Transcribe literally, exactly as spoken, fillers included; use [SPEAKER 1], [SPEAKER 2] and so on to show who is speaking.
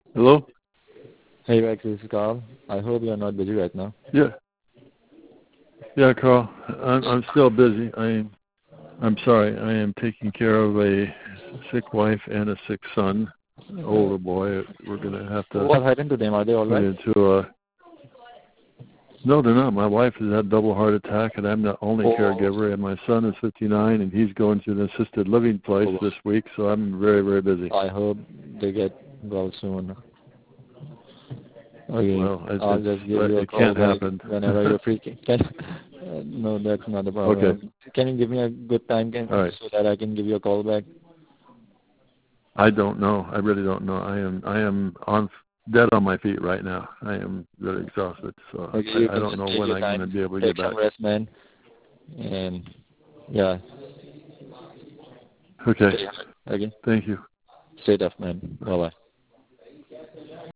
[SPEAKER 1] Hello?
[SPEAKER 2] Hey Rex, this is Carl. I hope you're not busy right now.
[SPEAKER 1] Yeah. Yeah, Carl. I'm, I'm still busy. I, I'm sorry. I am taking care of a sick wife and a sick son, an older boy. We're going to have to
[SPEAKER 2] What happened to them? Are they all
[SPEAKER 1] put
[SPEAKER 2] right?
[SPEAKER 1] into a... No, they're not. My wife has had a double heart attack, and I'm the only
[SPEAKER 2] Oh,
[SPEAKER 1] caregiver, and my son is fifty-nine, and he's going to an assisted living place
[SPEAKER 2] oh,
[SPEAKER 1] this week, so I'm very, very busy.
[SPEAKER 2] I hope they get well soon. Okay,
[SPEAKER 1] Well, it,
[SPEAKER 2] I'll just give
[SPEAKER 1] it's,
[SPEAKER 2] you a
[SPEAKER 1] it
[SPEAKER 2] call
[SPEAKER 1] can't
[SPEAKER 2] back
[SPEAKER 1] happen.
[SPEAKER 2] whenever you're free. Can, uh, no, that's not a
[SPEAKER 1] Okay.
[SPEAKER 2] problem. Can you give me a good time can,
[SPEAKER 1] All right.
[SPEAKER 2] so that I can give you a call back?
[SPEAKER 1] I don't know. I really don't know. I am I am on dead on my feet right now. I am really exhausted, so
[SPEAKER 2] Okay, you
[SPEAKER 1] I, I
[SPEAKER 2] can
[SPEAKER 1] don't
[SPEAKER 2] just
[SPEAKER 1] know
[SPEAKER 2] take
[SPEAKER 1] when
[SPEAKER 2] your
[SPEAKER 1] I'm going to
[SPEAKER 2] time,
[SPEAKER 1] be able to
[SPEAKER 2] take
[SPEAKER 1] get
[SPEAKER 2] some
[SPEAKER 1] back.
[SPEAKER 2] rest, man. And yeah,
[SPEAKER 1] Okay.
[SPEAKER 2] stay okay.
[SPEAKER 1] Thank you.
[SPEAKER 2] Stay tough, man. Bye bye.